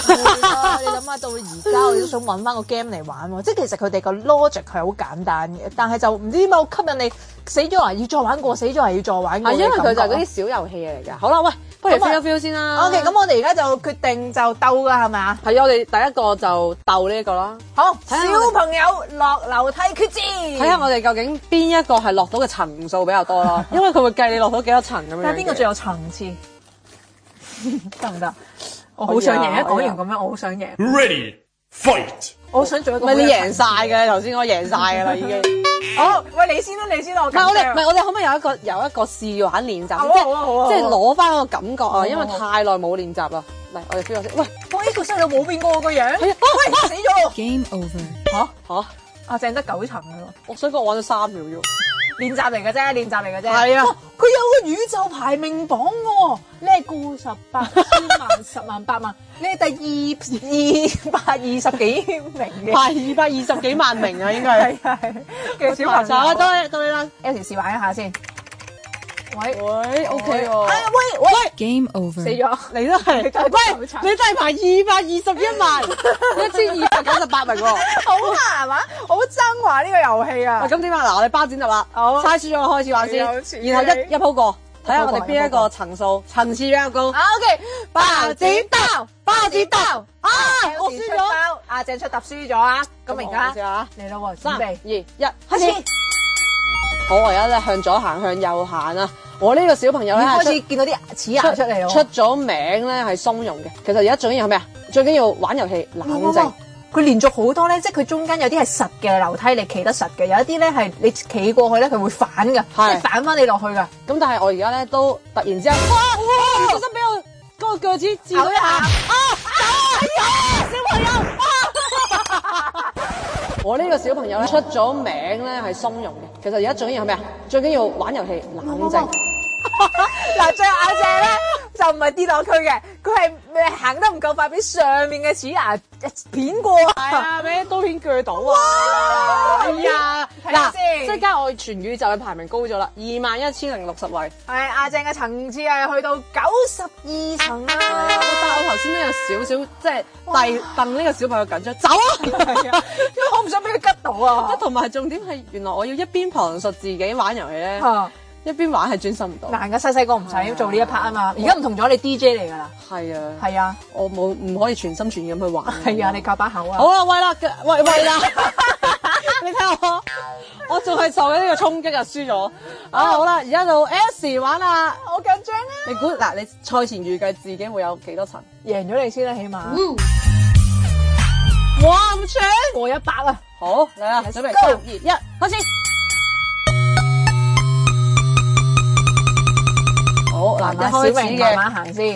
你諗下到而家我哋都想揾翻個 game 嚟玩喎，即係其實佢哋個 logic 係好簡單嘅，但係就唔知點解好吸引你，死咗話要再玩過，死咗話要再玩過。 係因為佢就係嗰啲小遊戲嚟㗎。好啦，喂，不如 feel 一 feel 先啦。 OK，咁我哋而家就決定就鬥㗎係咪啊？ 係啊，我哋第一個就鬥呢一個啦。 好，小朋友落樓梯決戰。 睇下我哋究竟邊一個係落到嘅層數比較多咯，因為佢會計你落到幾多層咁樣。 睇下邊個最有層次，得唔得？我好想贏，一講完咁樣，我好想贏。 Ready, fight！ 我好想做一個。 唔係你贏晒嘅，頭先我贏晒㗎啦已經。 好，喂你先啦，你先啦。 唔係我哋可唔可以有一個試玩練習？ 好啊即係攞翻個感覺啊，因為太耐冇練習啦。嚟，我哋 feel 下先。喂， 我呢個細路冇變過我個樣。 係啊， 喂死咗。 Game over。 嚇！ 阿鄭得9層㗎喎。 我想講我玩咗3秒啫。 練習嚟嘅啫，練習嚟嘅啫。 係啊， 佢有個宇宙排名榜喎，你係高18千萬、10萬、8萬，你係第220幾名嘅， 係220幾萬名啊，應該係。 係嘅小朋友。 到你啦 ，L 試玩一下先。喂 ，OK 喎。 哎呀喂 Game over。 死咗， 你都係，喂，你真係排221萬1298名喎。 好難玩，好憎玩呢個遊戲啊！ 咁點啊？嗱，我哋包剪揼啦， 好猜輸咗我開始玩先，然後一鋪過，睇下我哋邊一個層次比較高。 OK， 包剪揼，包剪揼，啊，我輸咗。 阿鄭出揼輸咗啊！咁而家嚟啦喎，準備 3、2、1，開始。好，我而家咧向左行，向右行啊！我呢個小朋友咧開始見到啲齒牙出嚟咯， 出咗名咧係鬆茸嘅。其實而家最緊要係咩啊？最緊要玩遊戲冷靜。 佢連續好多咧，即係佢中間有啲係實嘅樓梯，你企得實嘅；有一啲咧係你企過去咧，佢會反㗎，即係反翻你落去㗎。 咁但係我而家咧都突然之間，哇！小心俾我嗰個腳趾照一下啊！小朋友，我呢個小朋友咧出咗名咧係鬆茸嘅。其實而家最緊要係咩啊？最緊要玩遊戲冷靜。 嗱，最後阿謝咧就唔係跌落去嘅，佢係行得唔夠快，俾上面嘅齒牙片過。 係啊，俾刀片鋸到啊！係啊，嗱，即刻我全宇宙嘅排名高咗啦，21,060位。 係阿鄭嘅層次係去到92層啦。 但係我頭先咧有少少即係戥呢個小朋友緊張，走啊！ 係啊，因為我唔想俾佢吉到啊。 同埋重點係原來我要一邊旁述自己玩遊戲咧。一邊玩係專心唔到， 難㗎，細個唔使做呢一 part 啊嘛，而家唔同咗，你 DJ 嚟㗎啦。 係啊， 係啊， 我唔可以全心全意咁去玩。 係啊，你靠把口啊。 好啦，喂啦，喂啦，你睇我仲係受緊呢個衝擊啊，輸咗。好啦，而家到 S 玩啦， 好緊張啊！ 你估嗱，你賽前預計自己會有幾多層？ 贏咗你先啦，起碼。 哇，咁長， 過100啊！ 好嚟啦，準備3、2、1，開始。好嗱，一開始嘅慢慢行先。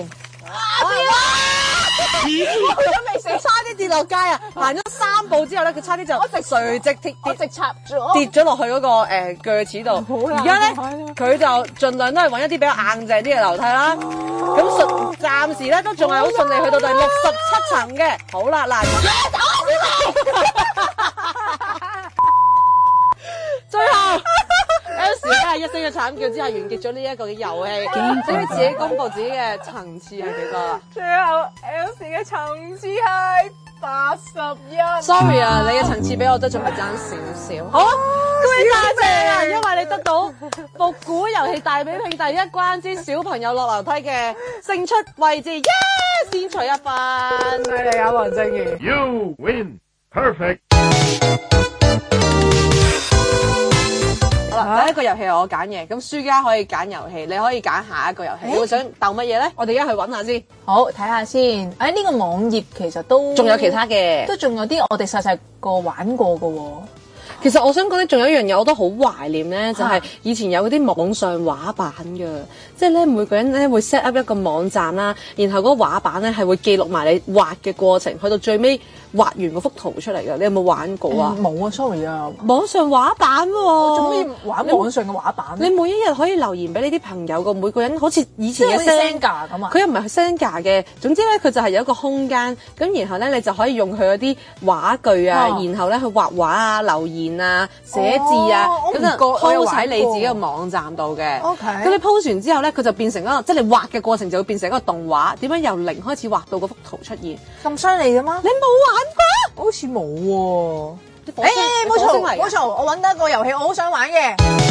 佢都未死， 差啲跌落街啊！行咗3步之後咧，佢差啲就垂直直插咗， 跌咗落去嗰個鋸齒度。而家咧，佢就盡量都係揾一啲比較硬淨啲嘅樓梯啦。咁暫時咧都仲係好順利去到第67層嘅。好啦，嗱，最後。L 咧係一聲嘅慘叫之下完結咗呢一個嘅遊戲，所以自己公佈自己嘅層次係幾多啦？ 最後 L 嘅層次係81。 Sorry 啊，你嘅層次比我都仲係爭少少。好，恭喜大謝啊！因為你得到復古遊戲大比拼第一關之小朋友落樓梯嘅勝出位置，先取1分。 犀利啊，黃正如 You win perfect。 第一個遊戲我揀嘅，咁輸家可以揀遊戲，你可以揀下一個遊戲。你會想鬥乜嘢咧？我哋而家去揾下先。 好，睇下先。呢個網頁其實都仲有其他嘅， 都仲有啲我哋細個玩過嘅喎。 其實我想講咧，仲有一樣嘢我都好懷念咧，就係以前有嗰啲網上畫板嘅，即係咧每個人咧會 set up 一個網站啦，然後嗰個畫板咧係會記錄埋你畫嘅過程，去到最尾畫完嗰幅圖出嚟嘅。你有冇玩過啊？ 冇啊 ，sorry 啊。 網上畫板喎， 做咩玩網上嘅畫板？ 你每一日可以留言俾你啲朋友嘅，每個人好似以前嘅 Senga 咁啊。 佢又唔係 Senga 嘅，總之咧佢就係有一個空間，咁然後咧你就可以用佢嗰啲畫具啊，然後咧去畫畫啊、留言言啊、寫字啊，咁就 post 喺你自己嘅網站度嘅。 OK 咁你 post 完之後咧，佢就變成一個，即係你畫嘅過程就會變成一個動畫，點樣由零開始畫到嗰幅圖出現。 咁犀利嘅嗎？ 你冇玩過？ 好似冇喎。 冇錯冇錯，我揾到一個遊戲，我好想玩嘅。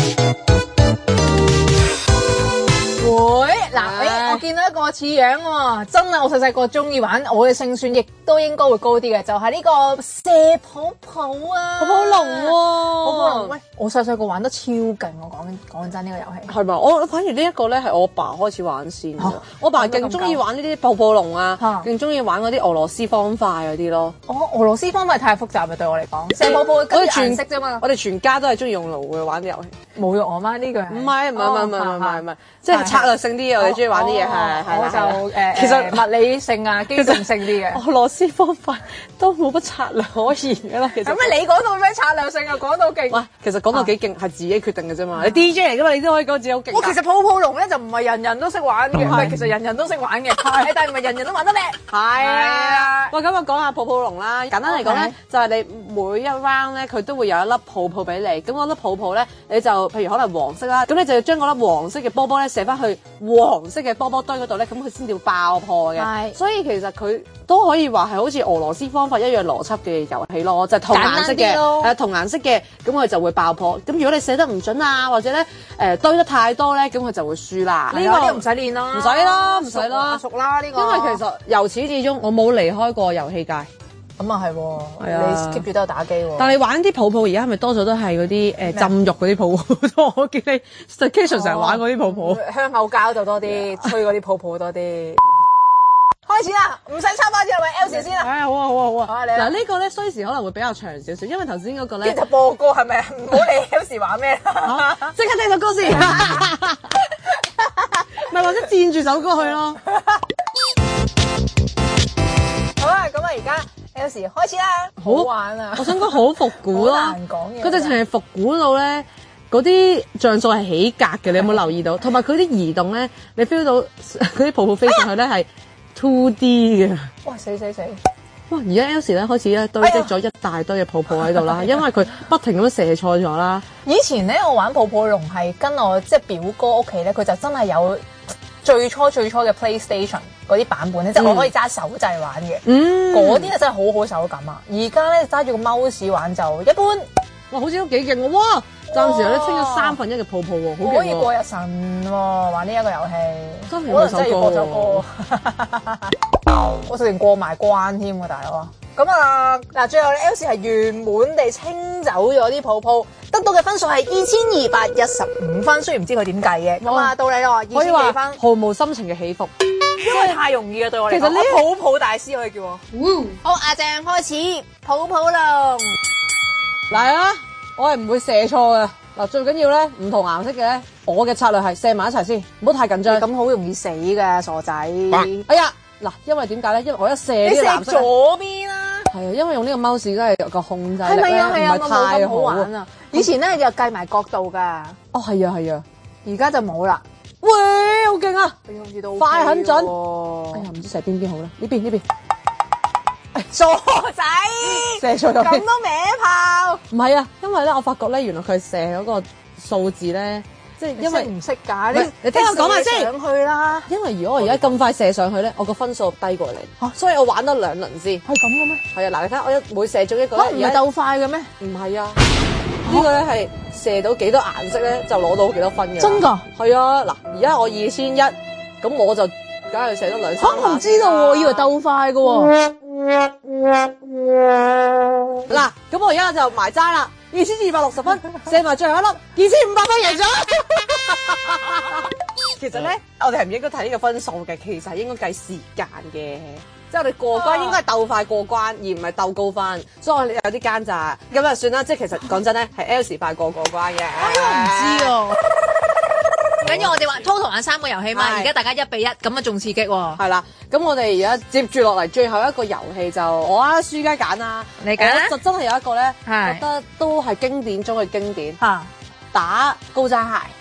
會嗱，我見到一個似樣喎，真係我細細個中意玩，我嘅勝算亦都應該會高啲嘅，就係呢個射泡泡啊！ 泡泡龍喎， 泡泡龍，喂，我細細個玩得超勁，我講真呢個遊戲。 係咪？我反而呢一個咧係我爸開始玩先嘅，我爸勁中意玩呢啲泡泡龍啊，勁中意玩嗰啲俄羅斯方塊嗰啲咯。 俄羅斯方塊太複雜啦，對我嚟講，射泡泡跟住顏色啫嘛。 我哋全家都係中意用爐嘅玩啲遊戲。 侮辱我媽呢句？ 唔係，即係策略性啲嘅，我哋中意玩啲嘢係。 我就其實物理性啊、機動性啲嘅。 俄羅斯方塊都冇乜策略可言㗎啦，其實。 咁咩？你講到咩策略性啊？講到勁。 喂，其實講到幾勁係自己決定嘅啫嘛。你 DJ 嚟㗎嘛，你都可以講自己好勁。 其實泡泡龍咧就唔係人人都識玩嘅，唔係其實人人都識玩嘅，但係唔係人人都玩得叻。 係啊。喂，咁我講下泡泡龍啦。簡單嚟講咧，就係你每一 round 咧，佢都會有一粒泡泡俾你。咁嗰粒泡泡咧，你就譬如可能黃色啦，咁你就要將嗰粒黃色嘅波波咧射翻去黃色嘅波波堆嗰度咧，咁佢先至會爆破嘅。係。所以其實佢都可以話係好似俄羅斯方塊一樣邏輯嘅遊戲咯，就係同顏色嘅，係同顏色嘅，咁佢就會爆破。咁如果你射得唔準啊，或者咧堆得太多咧，咁佢就會輸啦。呢個唔使練啦， 唔使啦， 熟啦呢個。 因為其實由始至終我冇離開過遊戲界。 咁啊係喎，你 keep 住都有打機喎。 但係你玩啲泡泡而家係咪多數都係嗰啲浸浴嗰啲泡泡？我見你 station 成日玩嗰啲泡泡， 香口膠就多啲，吹嗰啲泡泡多啲。開始啦，唔使參加之後咪 Elsie 先啦。 好啊。嗱呢個咧需時可能會比較長少少，因為頭先嗰個咧。 其實播歌係咪？唔好理 Elsie 玩咩啦。 即刻聽首歌先。咪或者墊住首歌去咯。 好啦，咁啊而家。Elsie 開始啦，好玩啊！ 我想講好復古咯， 難講嘢。 佢直情係復古到咧，嗰啲像素係起格嘅，你有冇留意到？同埋佢啲移動咧，你 feel 到嗰啲泡泡飛上去咧係 2D 嘅。 哇！死！ 哇！而家 Elsie 咧開始咧堆積咗一大堆嘅泡泡喺度啦，因為佢不停咁樣射錯咗啦。 以前咧我玩泡泡龍係跟我即係表哥屋企咧，佢就真係有最初嘅 PlayStation 嗰啲版本咧，即係我可以揸手掣玩嘅。嗰啲咧真係好好手感啊！而家咧揸住個 mouse 玩就一般。哇，好似都幾勁喎！哇，暫時有啲清咗1/3嘅泡泡喎，好勁喎！ 可以過日神喎，玩呢一個遊戲。 真係可能真係要播首歌。我直情過埋關添喎，大佬啊！咁啊，嗱，最後咧 Elsie 係圓滿地清走咗啲泡泡，得到嘅分數係2215分。雖然唔知佢點計嘅，咁啊到你咯，2000幾分， 毫無心情嘅起伏， 因為太容易啦對我嚟講。其實呢泡泡大師可以叫我。好，阿鄭開始泡泡龍嚟啊！我係唔會射錯嘅。嗱，最緊要咧唔同顏色嘅咧，我嘅策略係射埋一齊先，唔好太緊張。 咁好容易死嘅傻仔。 哎呀！嗱，因為點解咧？因為我一射呢個藍色， 左邊啦。 係啊，因為用呢個 mouse 真係個控制力咧唔係太好玩啊。以前咧又計埋角度㗎。 哦，係啊， 而家就冇啦。 喂，好勁啊！快很準。 哎呀，唔知射邊好咧？呢邊。 傻仔， 射錯咗。 咁都歪炮。 唔係啊，因為咧我發覺咧，原來佢射嗰個數字咧。即係因為唔識㗎， 你聽我講埋先上去啦。 因為如果我而家咁快射上去咧，我個分數低過你，所以我玩多2輪先。 係咁嘅咩？ 係啊，嗱，你睇我每射中一個， 唔係鬥快嘅咩？ 唔係啊，呢個咧係射到幾多顏色咧，就攞到幾多分嘅。 真㗎？係啊，嗱，而家我2100，咁我就梗係射多2-3下。 我唔知道喎，以為鬥快嘅喎。 嗱，咁我而家就埋齋啦。2260分，射埋最後一粒，2500分贏咗。其實咧，我哋係唔應該睇呢個分數嘅，其實係應該計時間嘅。即係我哋過關應該係鬥快過關，而唔係鬥高分。所以我哋有啲奸詐，咁啊算啦。即係其實講真咧，係 Elsie 快過關嘅。 我唔知啊。唔緊要，我哋玩 total 玩3個遊戲嘛，而家大家1-1，咁啊仲刺激喎。 係啦，咁我哋而家接住落嚟最後一個遊戲就我輸家揀啦， 你揀啦。 就真係有一個咧，覺得都係經典中嘅經典。打高踭鞋。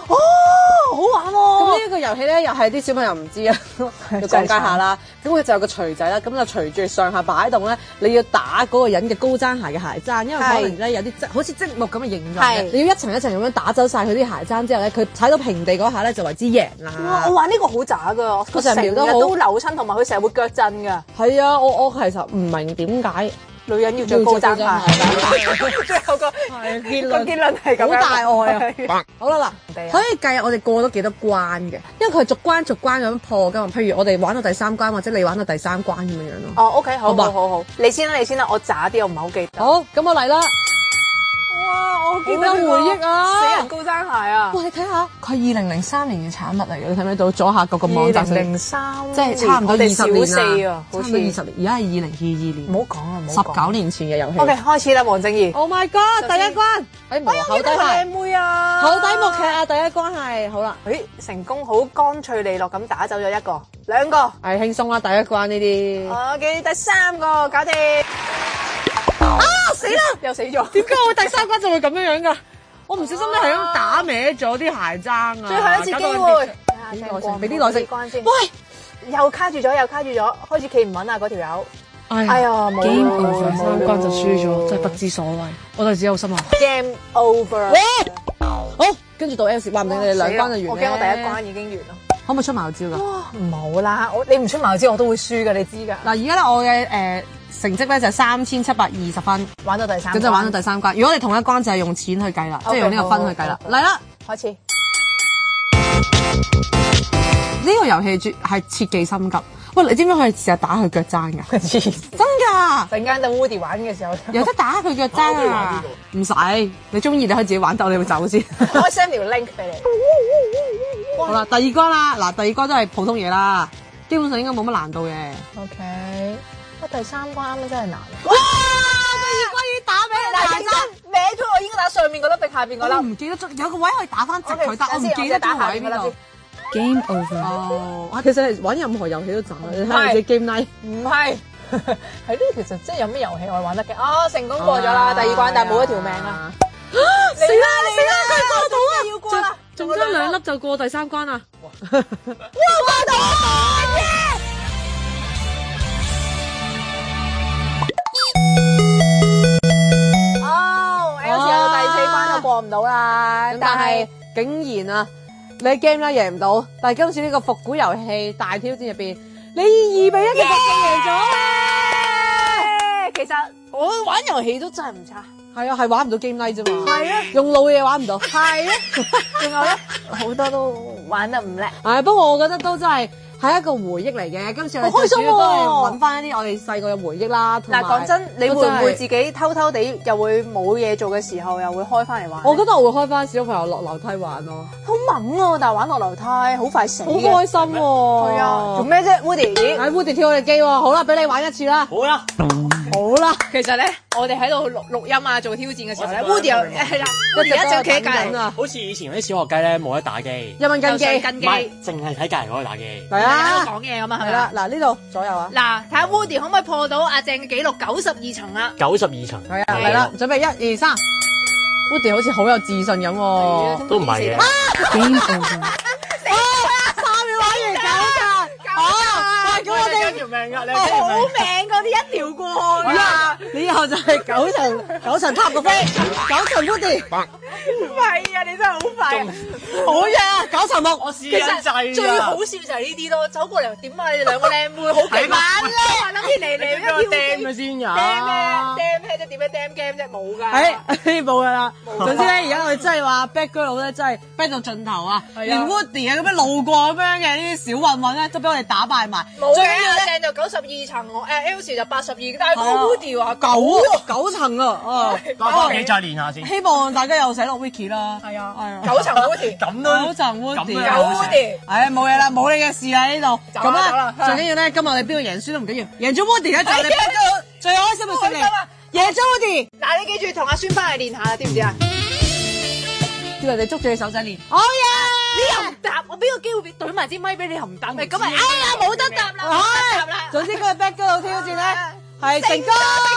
哦，好玩喎！ 咁呢個遊戲咧，又係啲小朋友唔知啊，要講解下啦。咁佢就有個錘仔啦，咁就隨住上下擺動咧，你要打嗰個人嘅高踭鞋嘅鞋踭，因為可能咧有啲好似積木咁嘅形狀嘅，你要一層一層咁樣打走晒佢啲鞋踭之後咧，佢踩到平地嗰下咧就為之贏啦。 哇！我玩呢個好渣㗎，佢成日都扭親，同埋佢成日會腳震㗎。 係啊，我其實唔明點解。 女人要着高踭鞋，最後個結論係咁樣，好大愛啊！ 好啦嗱，可以計我哋過咗幾多關嘅，因為佢係逐關咁樣破㗎嘛。譬如我哋玩到第3關，或者你玩到第3關咁樣樣咯。 哦，OK，好，你先啦，我渣啲，我唔係好記得。 好，咁我嚟啦。 哇！我記得好有回憶啊！ 死人高踭鞋啊！ 哇！你睇下，佢係2003年嘅產物嚟嘅，你睇唔睇到左下角個網站 ？2003， 即係差唔多20年啊， 好似20年，而家係2022年。 唔好講啊 ，19年前嘅遊戲。 OK，開始啦，黃正義。 Oh my god！第一關， 口底靚妹啊！ 口底木屐啊！第一關係好啦， 成功好乾脆利落咁打走咗1個、2個， 係輕鬆啦！第一關呢啲。 OK，第3個搞掂。死啦！又死咗。 點解我第3關就會咁樣樣㗎？我唔小心咧係咁打歪咗啲鞋踭啊！ 最後一次機會， 俾啲耐性關先。喂，又卡住咗，開始企唔穩啊！嗰條友。哎呀，冇啦，3關就輸咗，真係不知所謂。我就只有心啊。 Game over。 好，跟住到 L 話唔定你哋2關就完咧。 我驚我第一關已經完啦。 可唔可以出茅招㗎？ 冇啦，你唔出茅招我都會輸㗎，你知㗎。 嗱，而家咧我嘅成績咧就係3720分， 玩到第3關。 咁就玩到第3關。如果你同一關就係用錢去計啦，即係用呢個分去計啦。嚟啦， 開始。 呢個遊戲係切忌心急。喂，你知唔知可以試下打佢腳踭㗎？真㗎！ 陣間等 Woody 玩嘅時候， 有得打佢腳踭啊！唔使，你中意你可以自己玩，但我哋會走先。 我 send 條 link 俾你。 好啦，第2關啦，嗱，第2關都係普通嘢啦，基本上應該冇乜難度嘅。 OK，第3關真係難。 哇！第2關已經打歪啦， 歪咗，我應該打上面嗰粒定下邊嗰粒？ 我唔記得咗，有個位可以打翻直佢，但我唔記得咗位邊度。 Game over。 哦，其實玩任何遊戲都賺，你睇下你隻 game night。 唔係，係呢？其實即係有咩遊戲我玩得嘅？成功過咗啦，第2關，但係冇一條命啦。 死啦！佢過到啊！ 要過啦， 仲差2粒就過第3關啦。 哇！過到！L 第4關都過唔到啦， 但係竟然啊！你 game 咧贏唔到，但係今次呢個復古遊戲大挑戰入邊，你2-1嘅局數贏咗。 其實我玩遊戲都真係唔差。 係啊，係玩唔到 game night 啫嘛。 係啊， 用腦嘢玩唔到。 係啊，仲有咧好多都玩得唔叻。 不過我覺得都真係一個回憶嚟嘅。今次我哋最主要都係揾翻一啲我哋細個嘅回憶啦。 嗱，講真，你會唔會自己偷偷地又會冇嘢做嘅時候又會開翻嚟玩？ 我覺得我會開翻小朋友落樓梯玩咯。 好猛啊！但係玩落樓梯好快死。好開心喎！ 係啊，做咩啫 ，Woody？ Woody 跳我哋機喎。好啦，俾你玩一次啦。 好啦。 好啦， 其實咧，我哋喺度錄音啊，做挑戰嘅時候咧 ，Woody 又係啦，而家就企喺隔離啊。 好似以前嗰啲小學雞咧，冇得打機， 一蚊雞， 唔係淨係睇隔離嗰個打機。 係啊， 講嘢咁嘛， 係啦，嗱呢度左右啊。 嗱，睇下 Woody 可唔可以破到阿鄭嘅紀錄92層啊 ？92層。 係啊，嚟啦，準備1、2、3。Woody 好似好有自信咁喎。 都唔係嘅。 Game over。 條命㗎，你好命嗰啲一條過㗎， 你以後就係9層塔個飛，9層 Woody。 係啊，你真係好快啊！ 好嘢，9層木， 我試緊掣。 最好笑就係呢啲咯，走過嚟點啊？你哋兩個靚妹好勁玩啦，諗住嚟一跳釘嘅先㗎。 釘咩啫？點樣釘 game 啫？冇㗎。 冇㗎啦。總之咧，而家我哋真係話 bad girl 咧，真係 bad 到盡頭啊！連 Woody 啊咁樣路過咁樣嘅呢啲小混混咧，都俾我哋打敗埋。 冇嘅。正就92層，Elsie 就82，但係嗰個 Woody 話 9層啊！ 翻屋企再練下先。 希望大家有寫落 Wiki 啦。 係啊，9層 Woody， 咁都 9層 Woody，9 Woody。 冇嘢啦，冇你嘅事啊呢度。咁啦，最緊要咧，今日我哋邊個贏輸都唔緊要，贏咗 Woody 咧就係你最開心嘅勝利。贏咗 Woody， 嗱你記住同阿孫翻嚟練下啦，知唔知啊？ 叫人哋捉住你手仔練。 好嘢！你又唔答，我俾個機會俾懟埋支咪俾你，又唔答，咁咪哎呀冇得答啦，冇得答啦。 總之今日 Bad Girl 挑戰咧係成功。